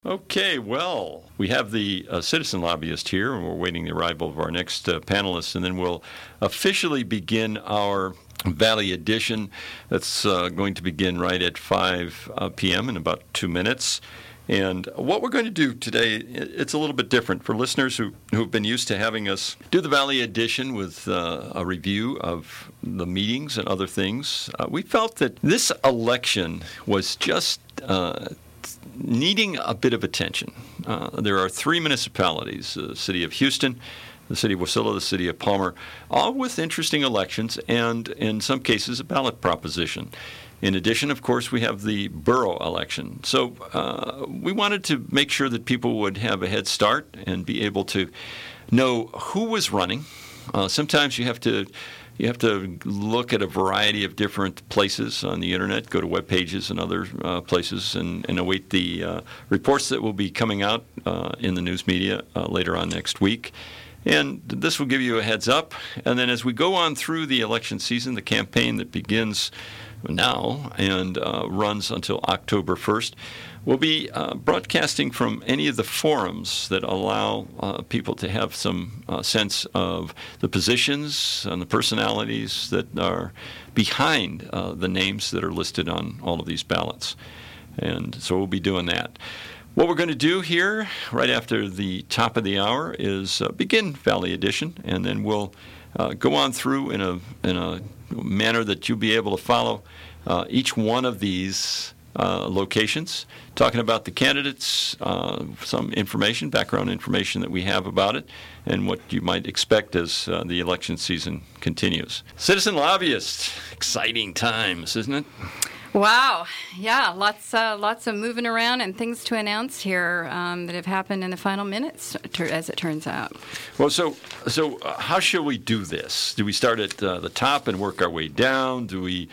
Okay, well, we have the citizen lobbyist here, and we're waiting the arrival of our next panelists, and then we'll officially begin our Valley Edition. That's going to begin right at 5 p.m. in about 2 minutes. And what we're going to do today, it's a little bit different for listeners who've been used to having us do the Valley Edition with a review of the meetings and other things. We felt that this election was just needing a bit of attention. There are 3 municipalities, the city of Houston, the city of Wasilla, the city of Palmer, all with interesting elections and, in some cases, a ballot proposition. In addition, of course, we have the borough election. So we wanted to make sure that people would have a head start and be able to know who was running. Sometimes you have to look at a variety of different places on the internet, go to web pages and other places, and await the reports that will be coming out in the news media later on next week. And this will give you a heads up. And then as we go on through the election season, the campaign that begins now and runs until October 1st, we'll be broadcasting from any of the forums that allow people to have some sense of the positions and the personalities that are behind the names that are listed on all of these ballots. And so we'll be doing that. What we're going to do here right after the top of the hour is begin Valley Edition, and then we'll go on through in a manner that you'll be able to follow each one of these locations, talking about the candidates, some information, background information that we have about it, and what you might expect as the election season continues. Citizen lobbyist, exciting times, isn't it? Wow. Yeah, lots of moving around and things to announce here that have happened in the final minutes, as it turns out. Well, so how shall we do this? Do we start at the top and work our way down? Do we,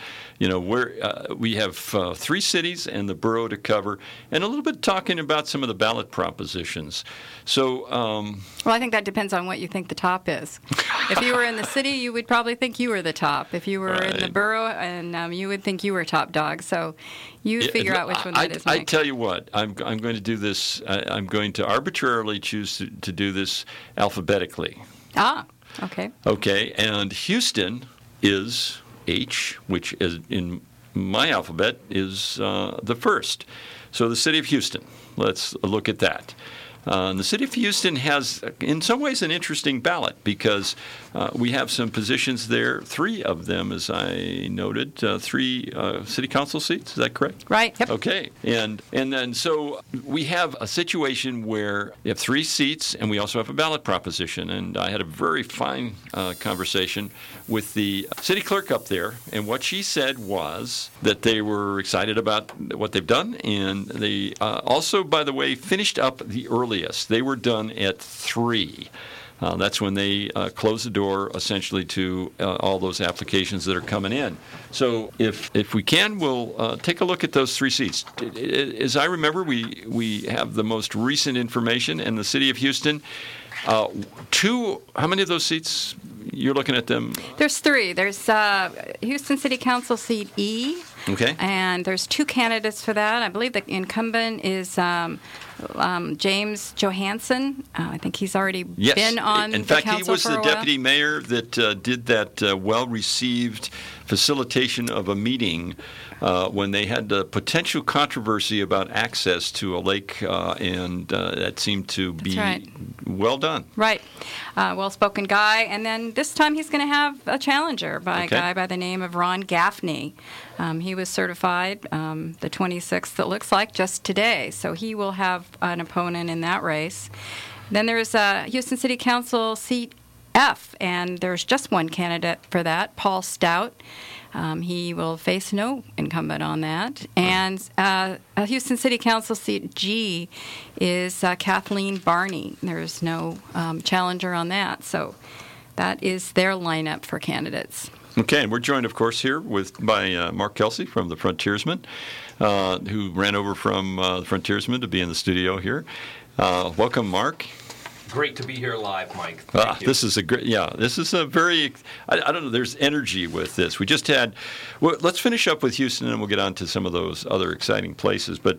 we have 3 cities and the borough to cover, and a little bit talking about some of the ballot propositions. So, well, I think that depends on what you think the top is. If you were in the city, you would probably think you were the top. If you were in the borough, and you would think you were top dog. So you figure out which one that is. I tell you what, I'm going to do this. I'm going to arbitrarily choose to do this alphabetically. Ah, okay. Okay, and Houston is H, which is in my alphabet is the first. So the city of Houston. Let's look at that. The city of Houston has, in some ways, an interesting ballot because we have some positions there, 3 of them, as I noted, 3 city council seats. Is that correct? Right. Yep. Okay. And then so we have a situation where we have 3 seats, and we also have a ballot proposition. And I had a very fine conversation with the city clerk up there, and what she said was that they were excited about what they've done, and they also, by the way, finished up the earliest. They were done at 3. That's when they close the door, essentially, to all those applications that are coming in. So if we can, we'll take a look at those 3 seats. As I remember, we have the most recent information, and the city of Houston, 2, how many of those seats, you're looking at them? There's 3. There's Houston City Council seat E. Okay. And there's 2 candidates for that. I believe the incumbent is James Johansson. I think he's already been on the council for a while. In fact, he was the deputy mayor that did that well-received facilitation of a meeting when they had the potential controversy about access to a lake, and that seemed to be well done. Right. Well-spoken guy. And then this time he's going to have a challenger by a guy by the name of Ron Gaffney. He was certified the 26th, it looks like, just today. So he will have an opponent in that race. Then there's Houston City Council seat F, and there's just one candidate for that, Paul Stout. He will face no incumbent on that. And Houston City Council seat G is Kathleen Barney. There's no challenger on that. So that is their lineup for candidates. Okay, and we're joined, of course, here by Mark Kelsey from the Frontiersman, who ran over from the Frontiersman to be in the studio here. Welcome, Mark. Great to be here live, Mike. Thank you. This is a great, this is a very, I don't know, there's energy with this. We just had, well, let's finish up with Houston and we'll get on to some of those other exciting places. But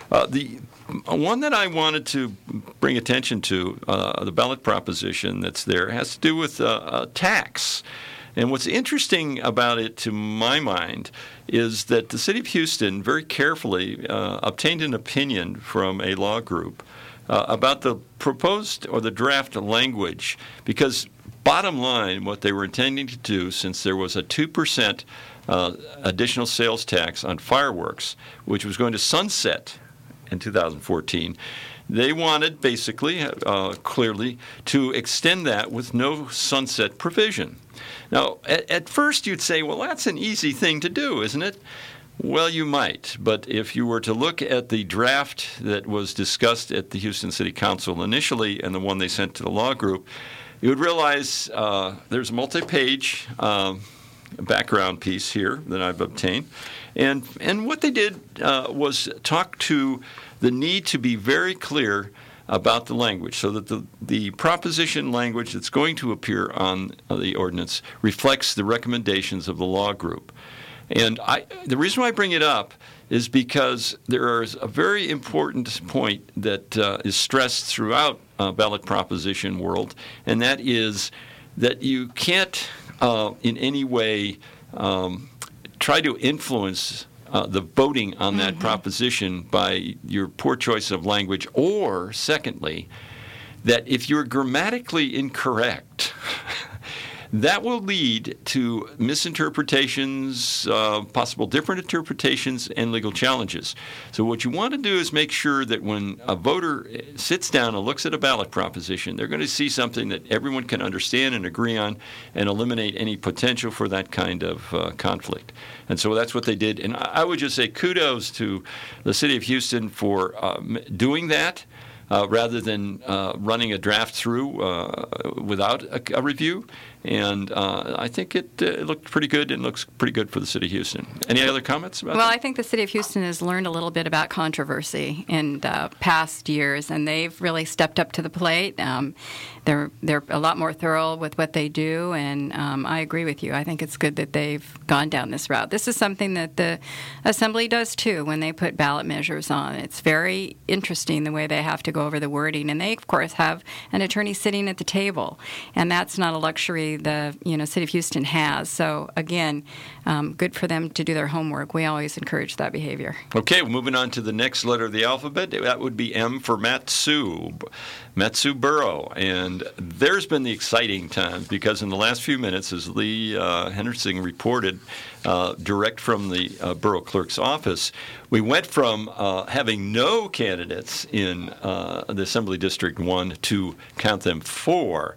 The one that I wanted to bring attention to, the ballot proposition that's there, has to do with tax. And what's interesting about it, to my mind, is that the City of Houston very carefully obtained an opinion from a law group about the proposed or the draft language, because bottom line, what they were intending to do, since there was a 2% additional sales tax on fireworks, which was going to sunset in 2014, they wanted basically, clearly, to extend that with no sunset provision. Now, at first you'd say, well, that's an easy thing to do, isn't it? Well, you might, but if you were to look at the draft that was discussed at the Houston City Council initially and the one they sent to the law group, you would realize there's a multi-page background piece here that I've obtained. And what they did was talk to the need to be very clear about the language, so that the proposition language that's going to appear on the ordinance reflects the recommendations of the law group. And the reason why I bring it up is because there is a very important point that is stressed throughout ballot proposition world, and that is that you can't in any way try to influence the voting on that proposition by your poor choice of language, or secondly, that if you're grammatically incorrect, that will lead to misinterpretations, possible different interpretations, and legal challenges. So what you want to do is make sure that when a voter sits down and looks at a ballot proposition, they're going to see something that everyone can understand and agree on and eliminate any potential for that kind of conflict. And so that's what they did. And I would just say kudos to the City of Houston for doing that. Rather than running a draft through without a review. And I think it looked pretty good and looks pretty good for the City of Houston. Any other comments about that? Well, I think the City of Houston has learned a little bit about controversy in past years, and they've really stepped up to the plate. They're a lot more thorough with what they do, and I agree with you. I think it's good that they've gone down this route. This is something that the Assembly does, too, when they put ballot measures on. It's very interesting the way they have to go over the wording, and they, of course, have an attorney sitting at the table, and that's not a luxury the City of Houston has. So, again, good for them to do their homework. We always encourage that behavior. Okay, well, moving on to the next letter of the alphabet. That would be M for Mat-Su Borough. And there's been the exciting times, because in the last few minutes, as Lee Henderson reported direct from the borough clerk's office, we went from having no candidates in the Assembly District 1 to, count them, 4.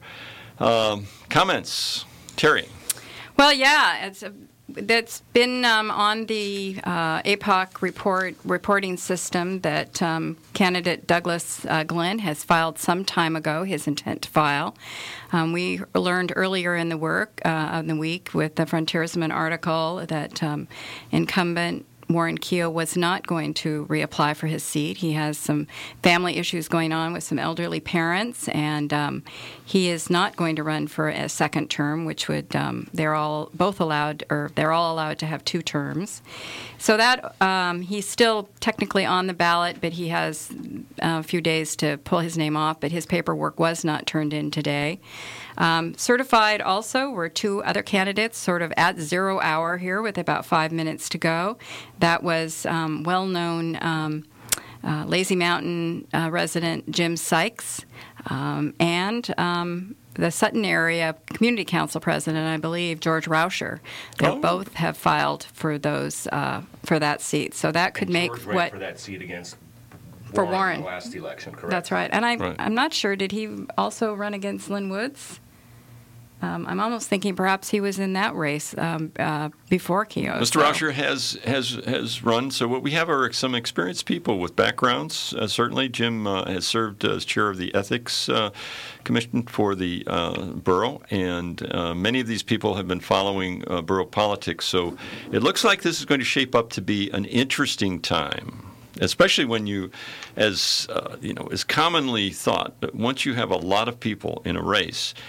Comments? Terry? Well, yeah, that's been on the APOC reporting system that candidate Douglas Glenn has filed some time ago, his intent to file. We learned earlier in the week with the Frontiersman article that incumbent Warren Keogh was not going to reapply for his seat. He has some family issues going on with some elderly parents, and he is not going to run for a second term, which would they're all allowed to have 2 terms. So that he's still technically on the ballot, but he has a few days to pull his name off. But his paperwork was not turned in today. Certified also were 2 other candidates, sort of at 0 hour here with about 5 minutes to go. That was well-known Lazy Mountain resident Jim Sykes and the Sutton area community council president, I believe, George Rauscher. They both have filed for those for that seat. So that could make George ran for that seat against Warren in the last election, correct? That's right. And I'm not sure, did he also run against Lynn Woods? I'm almost thinking perhaps he was in that race before Keogh. Mr. Rauscher has run, so what we have are some experienced people with backgrounds. Certainly, Jim has served as chair of the Ethics Commission for the borough, and many of these people have been following borough politics. So it looks like this is going to shape up to be an interesting time. Especially when you, as commonly thought, that once you have a lot of people in a race,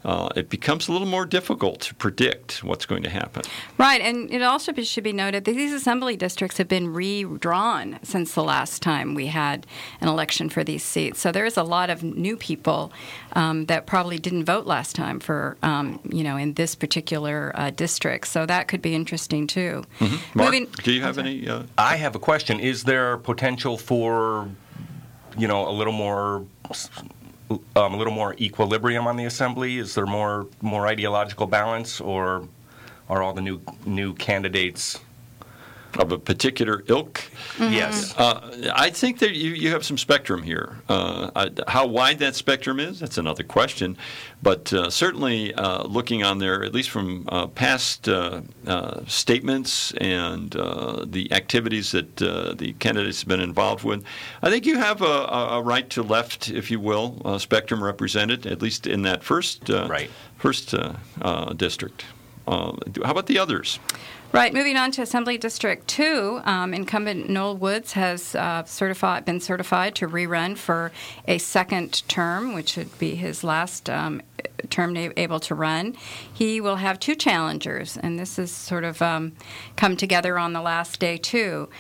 it becomes a little more difficult to predict what's going to happen. Right, and it also should be noted that these assembly districts have been redrawn since the last time we had an election for these seats. So there is a lot of new people that probably didn't vote last time for, in this particular district. So that could be interesting too. Mm-hmm. Mark, do you have any? I have a question. Is there potential for, a little more equilibrium on the assembly? Is there more ideological balance, or are all the new candidates of a particular ilk? Mm-hmm. Yes. I think that you have some spectrum here. How wide that spectrum is, that's another question. But certainly looking on there, at least from past statements and the activities that the candidates have been involved with, I think you have a right to left, if you will, spectrum represented, at least in that first district. How about the others? Right. Moving on to Assembly District 2, incumbent Noel Woods has been certified to rerun for a second term, which would be his last term able to run. He will have two challengers, and this has sort of come together on the last day too.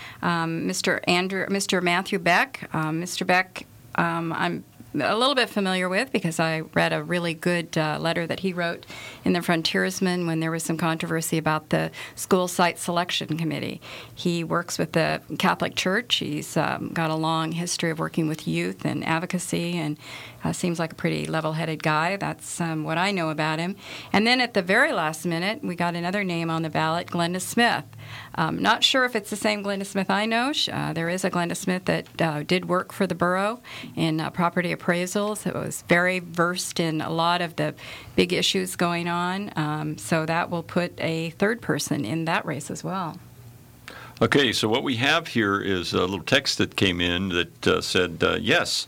Mr. Matthew Beck. Mr. Beck, I'm a little bit familiar with because I read a really good letter that he wrote in the Frontiersman when there was some controversy about the school site selection committee. He works with the Catholic Church. He's got a long history of working with youth and advocacy, and seems like a pretty level-headed guy. That's what I know about him. And then at the very last minute, we got another name on the ballot, Glenda Smith. Not sure if it's the same Glenda Smith I know. There is a Glenda Smith that did work for the borough in property appraisals. It was very versed in a lot of the big issues going on. So that will put a third person in that race as well. Okay, so what we have here is a little text that came in that said, yes,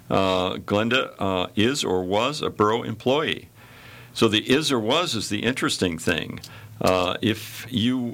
Glenda is or was a borough employee. So the is or was is the interesting thing. If you,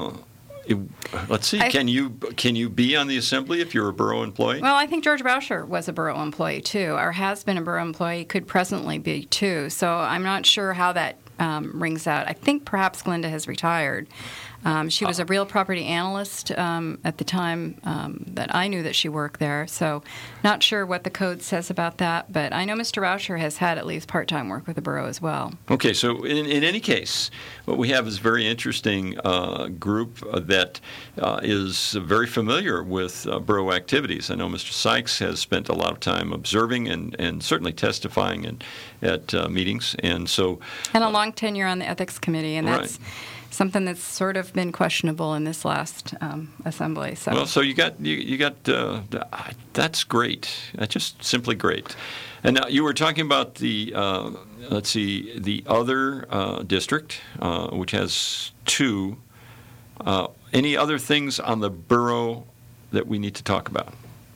let's see, can you be on the assembly if you're a borough employee? Well, I think George Rauscher was a borough employee too, or has been a borough employee, could presently be too. So I'm not sure how that rings out. I think perhaps Glenda has retired. She was a real property analyst at the time that I knew that she worked there, so not sure what the code says about that, but I know Mr. Rauscher has had at least part-time work with the borough as well. Okay, so in any case, what we have is a very interesting group that is very familiar with borough activities. I know Mr. Sykes has spent a lot of time observing and certainly testifying at meetings, and so... And a long tenure on the Ethics Committee, and that's... Right. Something that's sort of been questionable in this last assembly. So. Well, so you got that's great. That's just simply great. And now you were talking about the the other district, which has two. Any other things on the borough that we need to talk about?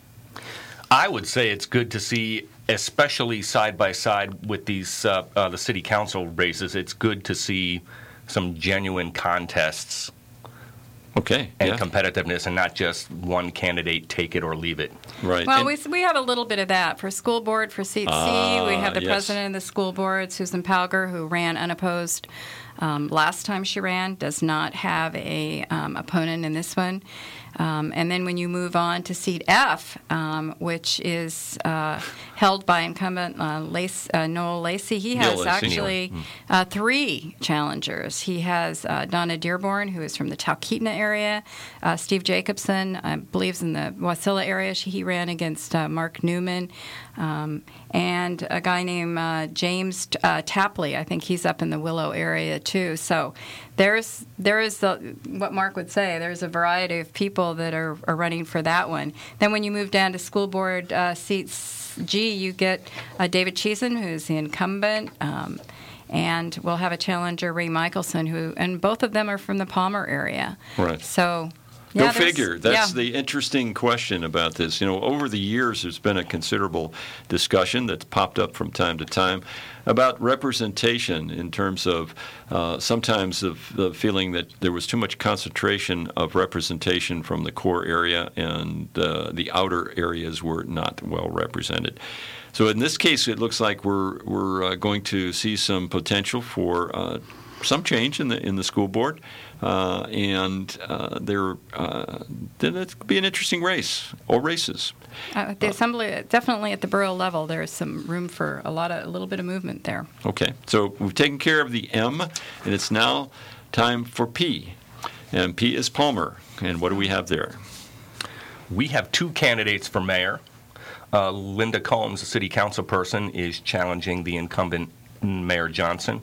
I would say it's good to see, especially side by side with these the city council races. It's good to see some genuine contests, and competitiveness, and not just one candidate take it or leave it. Right. Well, we have a little bit of that for school board for seat C. We have the president of the school board, Susan Palger, who ran unopposed last time she ran. Does not have a opponent in this one. And then when you move on to seat F, which is held by incumbent Noel Lacey, he has actually three challengers. He has Donna Dearborn, who is from the Talkeetna area. Steve Jacobson, I believe, is in the Wasilla area. He ran against Mark Newman. And a guy named James Tapley. I think he's up in the Willow area too. So there is what Mark would say. There's a variety of people that are running for that one. Then when you move down to school board seats G, you get David Cheeson, who's the incumbent. And we'll have a challenger, Ray Michelson, and both of them are from the Palmer area. Right. So Go Yeah, figure. That's the interesting question about this. Over the years, there's been a considerable discussion that's popped up from time to time about representation in terms of sometimes of the feeling that there was too much concentration of representation from the core area and the outer areas were not well represented. So in this case, it looks like we're going to see some potential for some change in the school board, and then it could be an interesting race or races. The assembly, definitely at the borough level, there is some room for a little bit of movement there. Okay, so we've taken care of the M, and it's now time for P, and P is Palmer. And what do we have there? We have 2 candidates for mayor. Linda Combs, a city council person, is challenging the incumbent Mayor Johnson.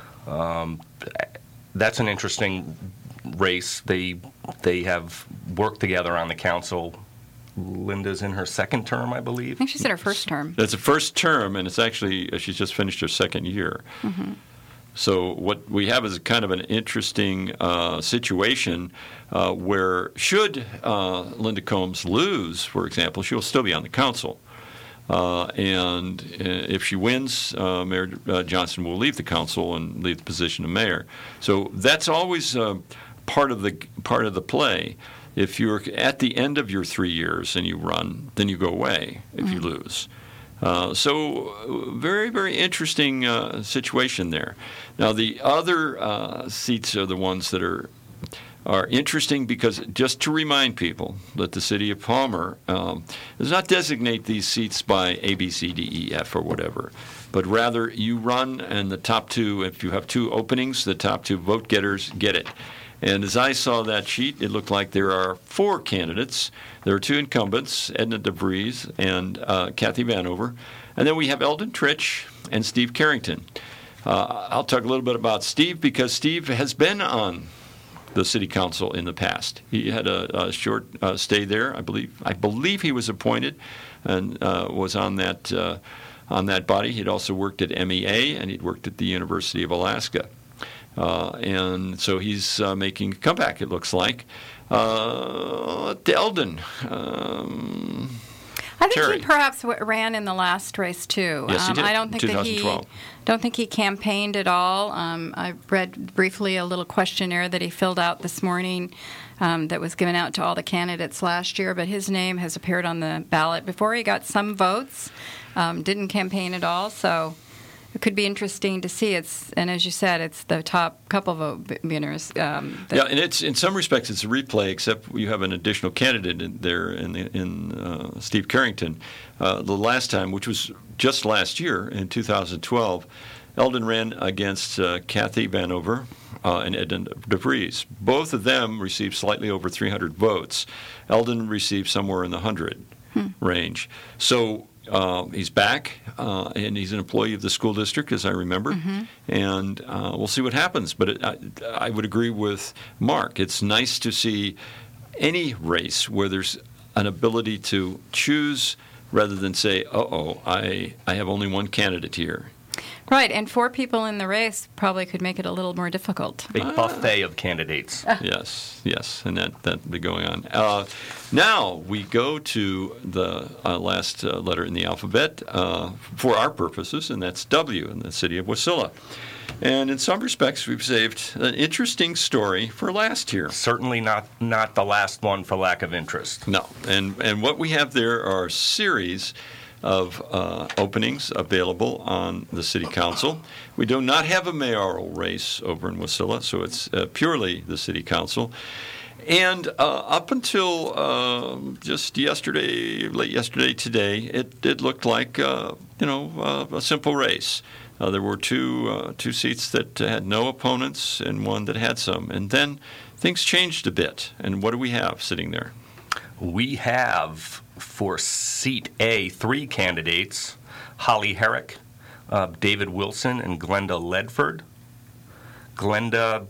That's an interesting race. They have worked together on the council. Linda's in her second term, I believe. I think she's in her first term. That's a first term, and it's actually she's just finished her second year. Mm-hmm. So what we have is kind of an interesting situation where should Linda Combs lose, for example, she'll still be on the council. And if she wins, Mayor Johnson will leave the council and leave the position of mayor. So that's always part of the play. If you're at the end of your 3 years and you run, then you go away if you lose. So very, very interesting situation there. Now the other seats are the ones that are interesting because just to remind people that the city of Palmer does not designate these seats by A, B, C, D, E, F, or whatever, but rather you run and the top 2, if you have 2 openings, the top 2 vote getters get it. And as I saw that sheet, it looked like there are 4 candidates. There are 2 incumbents, Edna DeVries and Kathy Vanover. And then we have Eldon Tritch and Steve Carrington. I'll talk a little bit about Steve because Steve has been on the city council in the past. He had a short stay there, I believe. I believe he was appointed and was on that body. He'd also worked at MEA and he'd worked at the University of Alaska. And so he's making a comeback, it looks like. Eldon. I think he perhaps ran in the last race too. Yes, he did. I don't think 2012. Don't think he campaigned at all. I read briefly a little questionnaire that he filled out this morning that was given out to all the candidates last year, but his name has appeared on the ballot before. He got some votes, didn't campaign at all, so it could be interesting to see. And as you said, it's the top couple vote winners. And it's in some respects it's a replay, except you have an additional candidate in there in Steve Carrington. The last time, which was just last year in 2012, Eldon ran against Kathy Vanover and Edna DeVries. Both of them received slightly over 300 votes. Eldon received somewhere in the 100 range. So he's back, and he's an employee of the school district, as I remember, and we'll see what happens. But I would agree with Mark. It's nice to see any race where there's an ability to choose rather than say, I have only one candidate here. Right, and 4 people in the race probably could make it a little more difficult. A buffet of candidates. Yes, and that'd be going on. Now we go to the last letter in the alphabet for our purposes, and that's W in the city of Wasilla. And in some respects, we've saved an interesting story for last year. Certainly not the last one for lack of interest. No, and what we have there are a series of openings available on the city council. We do not have a mayoral race over in Wasilla, so it's purely the city council. And up until just yesterday, late yesterday, today, it looked like a simple race. There were two seats that had no opponents and one that had some. And then things changed a bit. And what do we have sitting there? We have, for seat A, 3 candidates, Holly Herrick, David Wilson, and Glenda Ledford. Glenda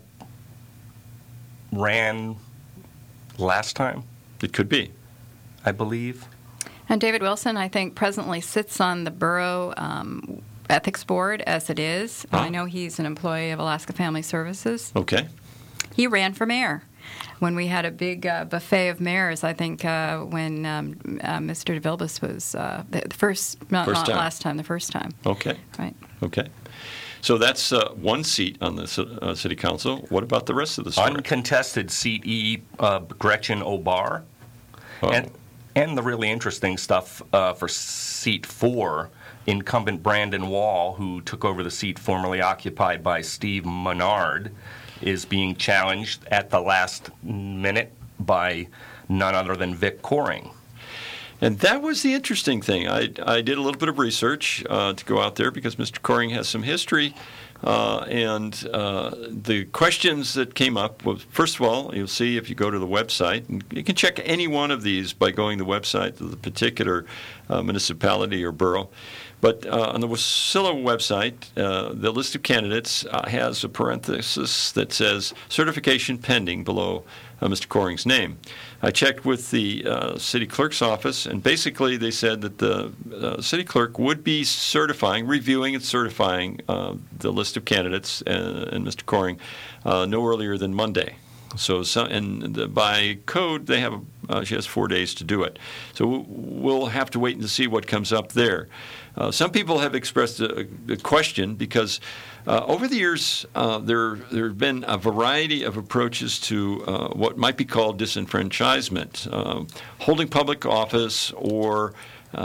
ran last time. It could be, I believe. And David Wilson, I think, presently sits on the borough ethics board as it is. I know he's an employee of Alaska Family Services. Okay. He ran for mayor. when we had a big buffet of mayors. I think when Mr. DeVilbiss was the first time. The first time. Okay. Right. Okay. So that's one seat on the city council. What about the rest of the story? Uncontested seat E, Gretchen Obar. Oh. And the really interesting stuff for seat 4, incumbent Brandon Wall, who took over the seat formerly occupied by Steve Menard, is being challenged at the last minute by none other than Vic Coring. And that was the interesting thing. I did a little bit of research to go out there because Mr. Coring has some history. And the questions that came up was, first of all, you'll see if you go to the website, and you can check any one of these by going to the website of the particular municipality or borough. But on the Wasilla website, the list of candidates has a parenthesis that says certification pending below Mr. Coring's name. I checked with the city clerk's office, and basically they said that the city clerk would be reviewing and certifying the list of candidates and Mr. Coring no earlier than Monday. So, by code, she has 4 days to do it. So we'll have to wait and see what comes up there. Some people have expressed a question because over the years there have been a variety of approaches to what might be called disenfranchisement, holding public office or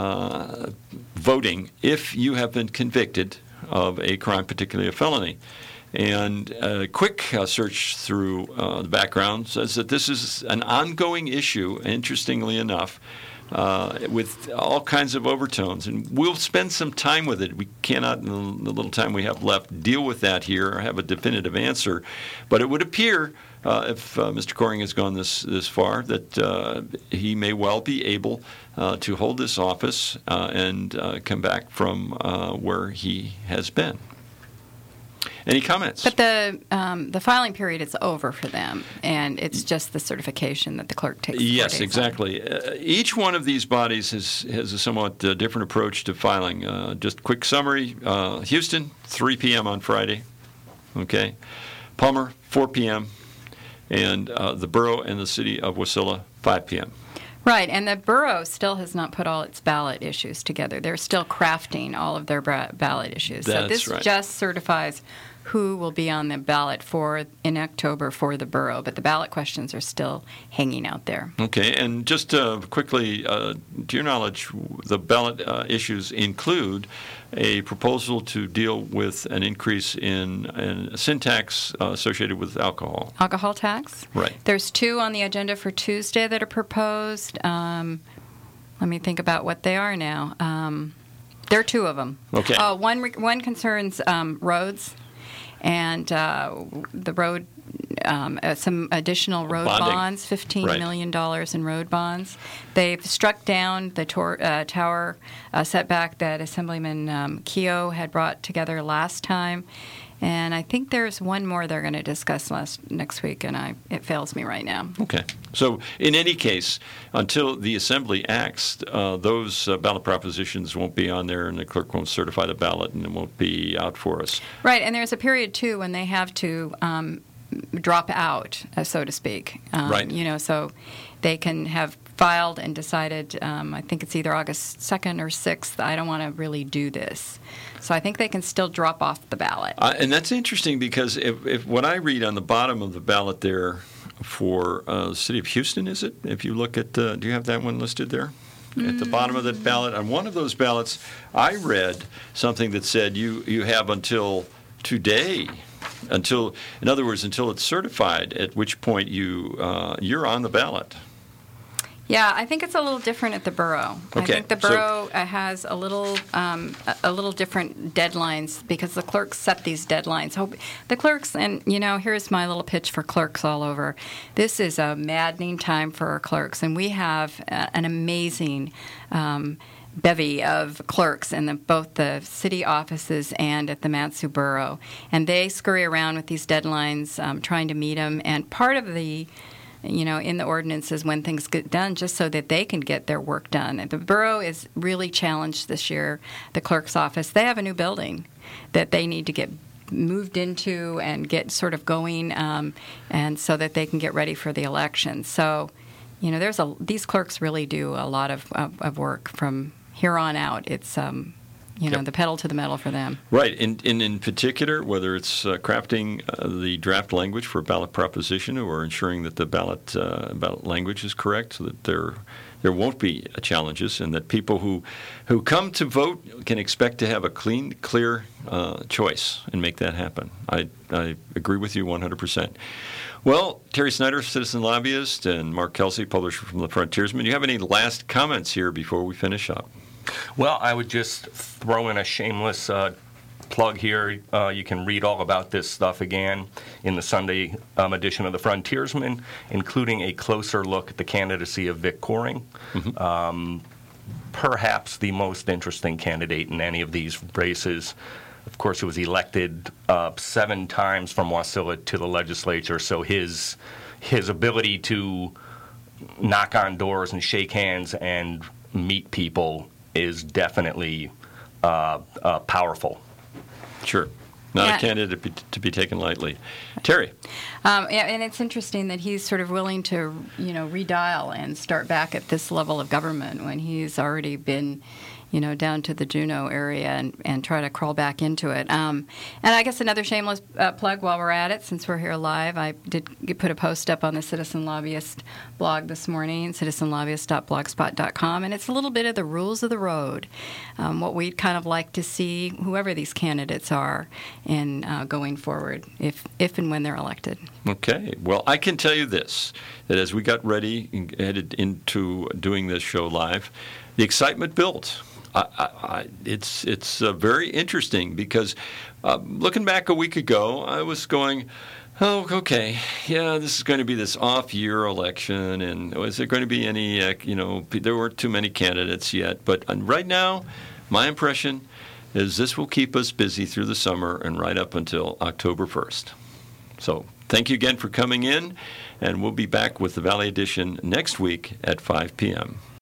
voting if you have been convicted of a crime, particularly a felony. And a quick search through the background says that this is an ongoing issue, interestingly enough, with all kinds of overtones. And we'll spend some time with it. We cannot, in the little time we have left, deal with that here or have a definitive answer. But it would appear, if Mr. Coring has gone this far, that he may well be able to hold this office and come back from where he has been. Any comments? But the filing period is over for them, and it's just the certification that the clerk takes. Yes, exactly. Each one of these bodies has a somewhat different approach to filing. Just quick summary: Houston, 3 p.m. on Friday. Okay, Palmer, 4 p.m., and the borough and the city of Wasilla, 5 p.m. Right, and the borough still has not put all its ballot issues together. They're still crafting all of their ballot issues. That's so this right. just certifies who will be on the ballot in October for the borough, but the ballot questions are still hanging out there. Okay, and just quickly, to your knowledge, the ballot issues include a proposal to deal with an increase in sin tax associated with alcohol. Alcohol tax? Right. There's 2 on the agenda for Tuesday that are proposed. Let me think about what they are now. There are 2 of them. Okay. One concerns roads. And the road, some additional road Bonding. bonds, $15 million in road bonds. They've struck down the tower setback that Assemblyman Keogh had brought together last time. And I think there's one more they're going to discuss next week, and it fails me right now. Okay. So in any case, until the Assembly acts, those ballot propositions won't be on there, and the clerk won't certify the ballot, and it won't be out for us. Right, and there's a period, too, when they have to drop out, so to speak. Right. So they can have filed and decided, I think it's either August 2nd or 6th, I don't want to really do this. So I think they can still drop off the ballot. And that's interesting because if what I read on the bottom of the ballot there for the city of Houston, is it? If you look at, do you have that one listed there? At the bottom of that ballot, on one of those ballots, I read something that said you have until today, in other words, until it's certified, at which point you're on the ballot. Yeah, I think it's a little different at the borough. Okay, I think the borough has a little different deadlines because the clerks set these deadlines. The clerks, and here's my little pitch for clerks all over. This is a maddening time for our clerks, and we have an amazing bevy of clerks in both the city offices and at the Mat-Su Borough. And they scurry around with these deadlines, trying to meet them. And part of the in the ordinances when things get done just so that they can get their work done. The borough is really challenged this year. The clerk's office, they have a new building that they need to get moved into and get sort of going, and so that they can get ready for the election. So, these clerks really do a lot of work from here on out. It's the pedal to the metal for them. Right. In particular, whether it's crafting the draft language for a ballot proposition or ensuring that the ballot language is correct so that there won't be challenges and that people who come to vote can expect to have a clean, clear choice and make that happen. I agree with you 100%. Well, Terry Snyder, citizen lobbyist, and Mark Kelsey, publisher from The Frontiersman, do you have any last comments here before we finish up? Well, I would just throw in a shameless plug here. You can read all about this stuff again in the Sunday edition of The Frontiersman, including a closer look at the candidacy of Vic Coring. Mm-hmm. Perhaps the most interesting candidate in any of these races. Of course, he was elected 7 times from Wasilla to the legislature, so his ability to knock on doors and shake hands and meet people is definitely powerful. Sure. Not a candidate to be taken lightly. Terry. And it's interesting that he's sort of willing to, redial and start back at this level of government when he's already been, down to the Juneau area and try to crawl back into it. And I guess another shameless plug while we're at it, since we're here live, I did put a post up on the Citizen Lobbyist blog this morning, citizenlobbyist.blogspot.com, and it's a little bit of the rules of the road, what we'd kind of like to see, whoever these candidates are, in going forward, if and when they're elected. Okay. Well, I can tell you this, that as we got ready and headed into doing this show live, the excitement built. It's very interesting because looking back a week ago, I was going, oh, okay, yeah, this is going to be this off-year election, and is there going to be any, there weren't too many candidates yet. But right now, my impression is this will keep us busy through the summer and right up until October 1st. So thank you again for coming in, and we'll be back with the Valley Edition next week at 5 p.m.